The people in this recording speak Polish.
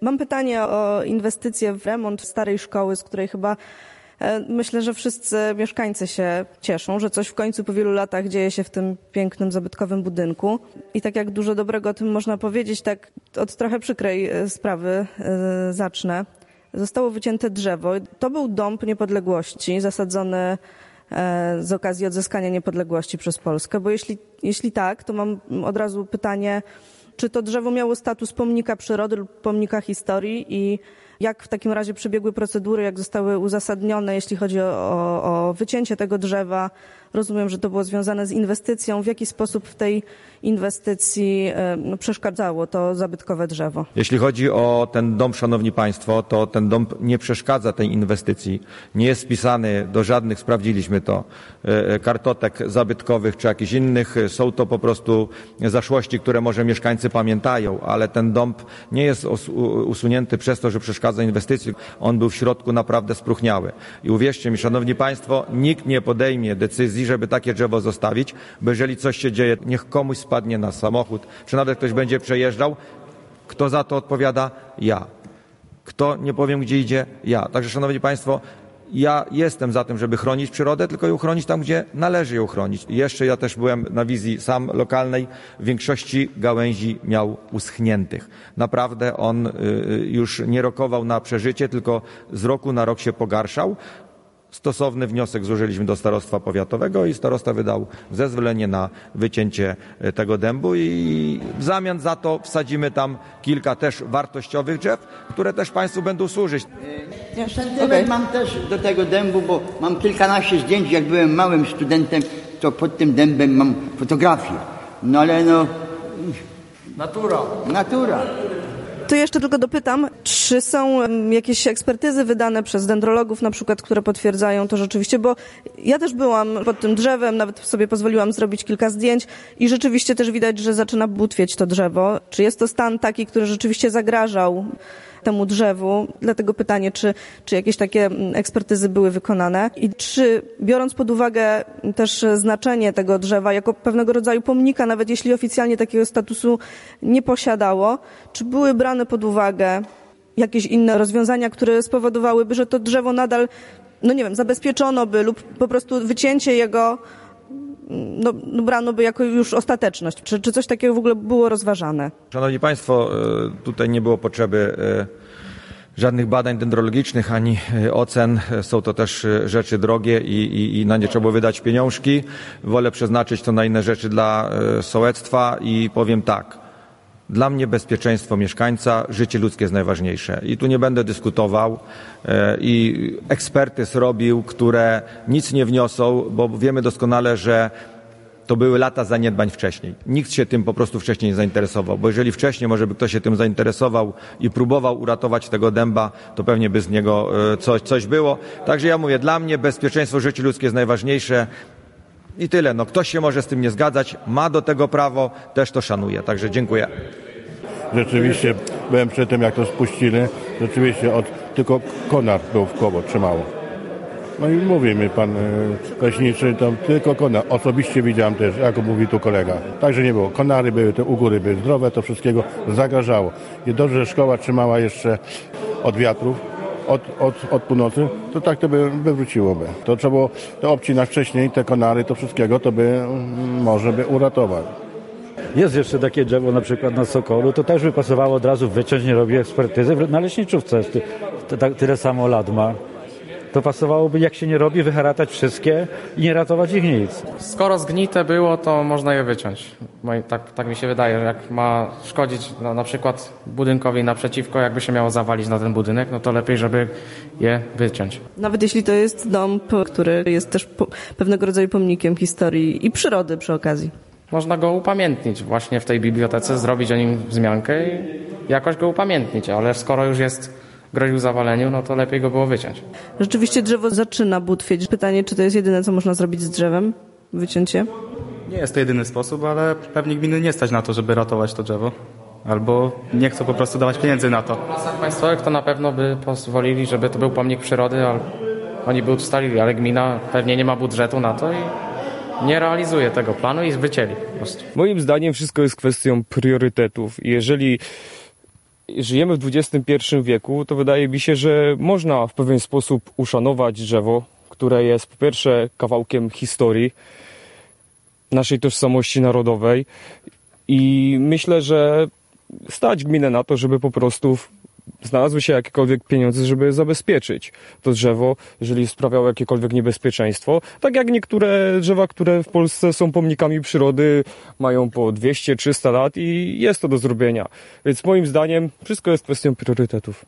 Mam pytanie o inwestycje w remont starej szkoły, z której chyba myślę, że wszyscy mieszkańcy się cieszą, że coś w końcu po wielu latach dzieje się w tym pięknym, zabytkowym budynku. I tak jak dużo dobrego o tym można powiedzieć, tak od trochę przykrej sprawy zacznę. Zostało wycięte drzewo. To był dąb niepodległości zasadzony z okazji odzyskania niepodległości przez Polskę, bo jeśli tak, to mam od razu pytanie, czy to drzewo miało status pomnika przyrody lub pomnika historii i jak w takim razie przebiegły procedury, jak zostały uzasadnione, jeśli chodzi o wycięcie tego drzewa. Rozumiem, że to było związane z inwestycją. W jaki sposób w tej inwestycji przeszkadzało to zabytkowe drzewo? Jeśli chodzi o ten dąb, szanowni państwo, to ten dąb nie przeszkadza tej inwestycji. Nie jest wpisany do żadnych, sprawdziliśmy to, kartotek zabytkowych czy jakichś innych. Są to po prostu zaszłości, które może mieszkańcy pamiętają, ale ten dąb nie jest usunięty przez to, że przeszkadza inwestycji. On był w środku naprawdę spróchniały. I uwierzcie mi, szanowni państwo, nikt nie podejmie decyzji, żeby takie drzewo zostawić, bo jeżeli coś się dzieje, niech komuś spadnie na samochód, czy nawet ktoś będzie przejeżdżał, kto za to odpowiada? Ja. Kto, nie powiem gdzie idzie? Ja. Także szanowni państwo, ja jestem za tym, żeby chronić przyrodę, tylko ją chronić tam, gdzie należy ją chronić. I jeszcze ja też byłem na wizji sam lokalnej. W większości gałęzi miał uschniętych. Naprawdę on już nie rokował na przeżycie, tylko z roku na rok się pogarszał. Stosowny wniosek złożyliśmy do starostwa powiatowego i starosta wydał zezwolenie na wycięcie tego dębu i w zamian za to wsadzimy tam kilka też wartościowych drzew, które też państwu będą służyć. Ja sentyment mam też do tego dębu, bo mam kilkanaście zdjęć, jak byłem małym studentem, to pod tym dębem mam fotografię. No ale no... Natura. To jeszcze tylko dopytam, czy są jakieś ekspertyzy wydane przez dendrologów na przykład, które potwierdzają to rzeczywiście, bo ja też byłam pod tym drzewem, nawet sobie pozwoliłam zrobić kilka zdjęć i rzeczywiście też widać, że zaczyna butwieć to drzewo. Czy jest to stan taki, który rzeczywiście zagrażał temu drzewu? Dlatego pytanie, czy jakieś takie ekspertyzy były wykonane i czy, biorąc pod uwagę też znaczenie tego drzewa jako pewnego rodzaju pomnika, nawet jeśli oficjalnie takiego statusu nie posiadało, czy były brane pod uwagę jakieś inne rozwiązania, które spowodowałyby, że to drzewo nadal, no nie wiem, zabezpieczono by lub po prostu wycięcie jego brano by jako już ostateczność. Czy coś takiego w ogóle było rozważane? Szanowni państwo, tutaj nie było potrzeby żadnych badań dendrologicznych ani ocen. Są to też rzeczy drogie i na nie trzeba wydać pieniążki. Wolę przeznaczyć to na inne rzeczy dla sołectwa i powiem tak. Dla mnie bezpieczeństwo mieszkańca, życie ludzkie jest najważniejsze. I tu nie będę dyskutował i ekspertyz robił, które nic nie wniosą, bo wiemy doskonale, że to były lata zaniedbań wcześniej. Nikt się tym po prostu wcześniej nie zainteresował, bo jeżeli wcześniej może by ktoś się tym zainteresował i próbował uratować tego dęba, to pewnie by z niego coś było. Także ja mówię, dla mnie bezpieczeństwo, życie ludzkie jest najważniejsze. I tyle. No, ktoś się może z tym nie zgadzać, ma do tego prawo, też to szanuję. Także dziękuję. Rzeczywiście byłem przy tym, jak to spuścili. Rzeczywiście tylko konar był w koło, trzymało. No i mówi mi pan leśniczy, to tylko konar. Osobiście widziałem też, jak mówi tu kolega. Także nie było. Konary były, te u góry były zdrowe, to wszystkiego zagrażało. I dobrze, że szkoła trzymała jeszcze od wiatrów. Od północy, to tak to by wróciłoby. To trzeba było to obcinać wcześniej, te konary, to wszystkiego, to by może by uratować. Jest jeszcze takie drzewo na przykład na Sokolu, to też by pasowało od razu wyciąć, nie robi ekspertyzy. Na leśniczówce tyle samo lat ma. To pasowałoby, jak się nie robi, wyharatać wszystkie i nie ratować ich nic. Skoro zgnite było, to można je wyciąć. Tak mi się wydaje, że jak ma szkodzić na przykład budynkowi naprzeciwko, jakby się miało zawalić na ten budynek, no to lepiej, żeby je wyciąć. Nawet jeśli to jest dąb, który jest też pewnego rodzaju pomnikiem historii i przyrody przy okazji. Można go upamiętnić właśnie w tej bibliotece, zrobić o nim wzmiankę i jakoś go upamiętnić, ale skoro już groził zawaleniu, no to lepiej go było wyciąć. Rzeczywiście drzewo zaczyna butwieć. Pytanie, czy to jest jedyne, co można zrobić z drzewem? Wycięcie? Nie jest to jedyny sposób, ale pewnie gminy nie stać na to, żeby ratować to drzewo. Albo nie chcą po prostu dawać pieniędzy na to. W lasach państwowych to na pewno by pozwolili, żeby to był pomnik przyrody, ale oni by ustalili, ale gmina pewnie nie ma budżetu na to i nie realizuje tego planu i wycięli po prostu. Moim zdaniem wszystko jest kwestią priorytetów. Jeżeli żyjemy w XXI wieku, to wydaje mi się, że można w pewien sposób uszanować drzewo, które jest po pierwsze kawałkiem historii, naszej tożsamości narodowej i myślę, że stać gminę na to, żeby po prostu znalazły się jakiekolwiek pieniądze, żeby zabezpieczyć to drzewo, jeżeli sprawiało jakiekolwiek niebezpieczeństwo. Tak jak niektóre drzewa, które w Polsce są pomnikami przyrody, mają po 200-300 lat i jest to do zrobienia. Więc moim zdaniem wszystko jest kwestią priorytetów.